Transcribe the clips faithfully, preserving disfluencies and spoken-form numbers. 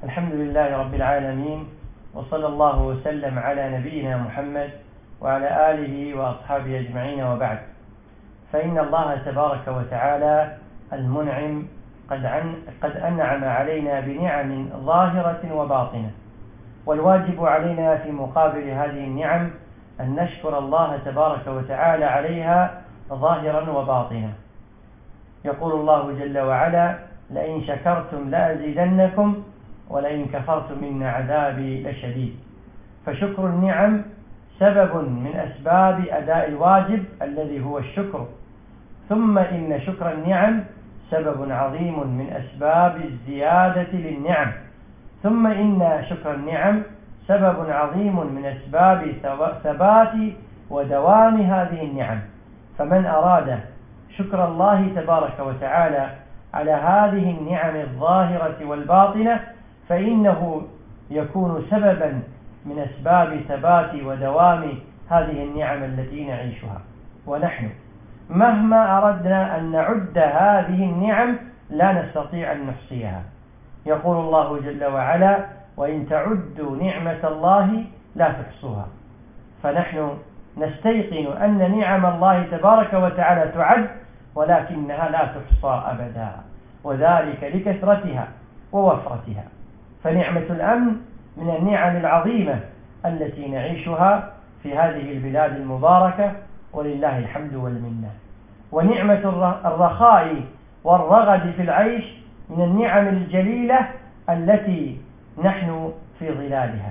الحمد لله رب العالمين، وصلى الله وسلم على نبينا محمد وعلى آله وأصحابه أجمعين، وبعد. فإن الله تبارك وتعالى المنعم قد, عن قد أنعم علينا بنعم ظاهرة وباطنة، والواجب علينا في مقابل هذه النعم أن نشكر الله تبارك وتعالى عليها ظاهرا وباطنا. يقول الله جل وعلا: لئن شكرتم لأزيدنكم ولئن كفرتم إن عذابي لشديد. فشكر النعم سبب من أسباب أداء الواجب الذي هو الشكر، ثم إن شكر النعم سبب عظيم من أسباب الزيادة للنعم، ثم إن شكر النعم سبب عظيم من أسباب ثبات ودوام هذه النعم. فمن أراد شكر الله تبارك وتعالى على هذه النعم الظاهرة والباطنة فإنه يكون سببا من أسباب ثبات ودوام هذه النعم التي نعيشها. ونحن مهما أردنا أن نعد هذه النعم لا نستطيع أن نحصيها. يقول الله جل وعلا: وإن تعدوا نعمة الله لا تحصوها. فنحن نستيقن أن نعم الله تبارك وتعالى تعد، ولكنها لا تحصى أبدا، وذلك لكثرتها ووفرتها. فنعمة الأمن من النعم العظيمة التي نعيشها في هذه البلاد المباركة، ولله الحمد والمنة. ونعمة الرخاء والرغد في العيش من النعم الجليلة التي نحن في ظلالها.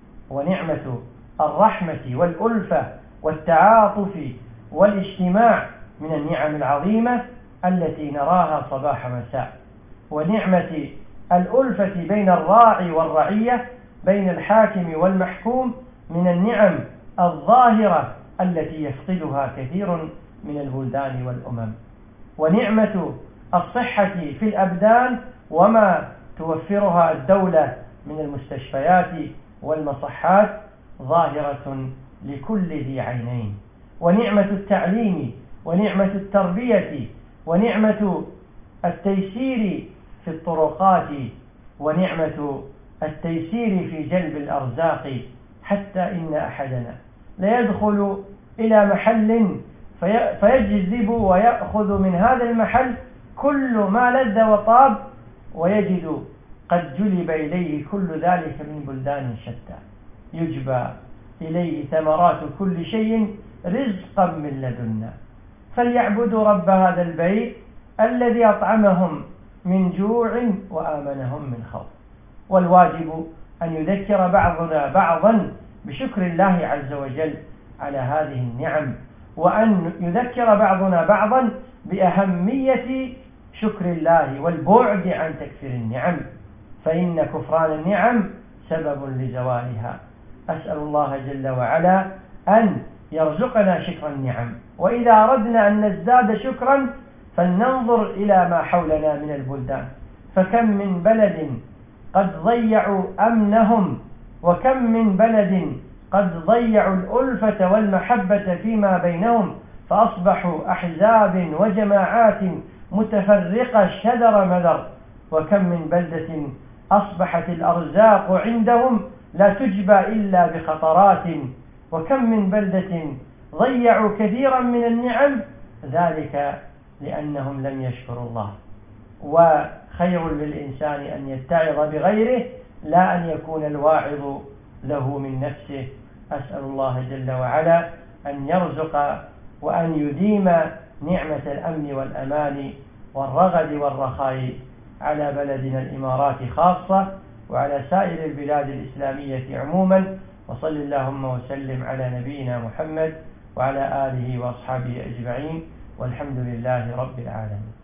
ونعمة الرحمة والألفة والتعاطف والاجتماع من النعم العظيمة التي نراها صباح مساء. ونعمة الألفة بين الراعي والرعية، بين الحاكم والمحكوم، من النعم الظاهرة التي يفقدها كثير من البلدان والأمم. ونعمة الصحة في الأبدان وما توفرها الدولة من المستشفيات والمصحات ظاهرة لكل ذي عينين. ونعمة التعليم ونعمة التربية ونعمة التيسير في الطرقات ونعمة التيسير في جلب الأرزاق، حتى إن أحدنا ليدخل إلى محل فيجذب ويأخذ من هذا المحل كل ما لذ وطاب، ويجد قد جلب إليه كل ذلك من بلدان شتى، يجبى إليه ثمرات كل شيء رزقا من لدنا. فليعبدوا رب هذا البيت الذي أطعمهم من جوع وآمنهم من خوف. والواجب أن يذكر بعضنا بعضا بشكر الله عز وجل على هذه النعم، وأن يذكر بعضنا بعضا بأهمية شكر الله والبعد عن تكفير النعم، فإن كفران النعم سبب لزوالها. أسأل الله جل وعلا أن يرزقنا شكر النعم. وإذا أردنا أن نزداد شكرا فلننظر إلى ما حولنا من البلدان، فكم من بلد قد ضيعوا أمنهم، وكم من بلد قد ضيعوا الألفة والمحبة فيما بينهم، فأصبحوا أحزاب وجماعات متفرقة شذر مذر. وكم من بلدة أصبحت الأرزاق عندهم لا تجبى إلا بخطرات. وكم من بلدة ضيعوا كثيرا من النعم، ذلك لأنهم لم يشكروا الله. وخير للإنسان أن يتعظ بغيره لا أن يكون الواعظ له من نفسه. أسأل الله جل وعلا أن يرزق وأن يديم نعمة الأمن والأمان والرغد والرخاء على بلدنا الإمارات خاصة، وعلى سائر البلاد الإسلامية عموما. وصل اللهم وسلم على نبينا محمد وعلى آله وأصحابه أجمعين، والحمد لله رب العالمين.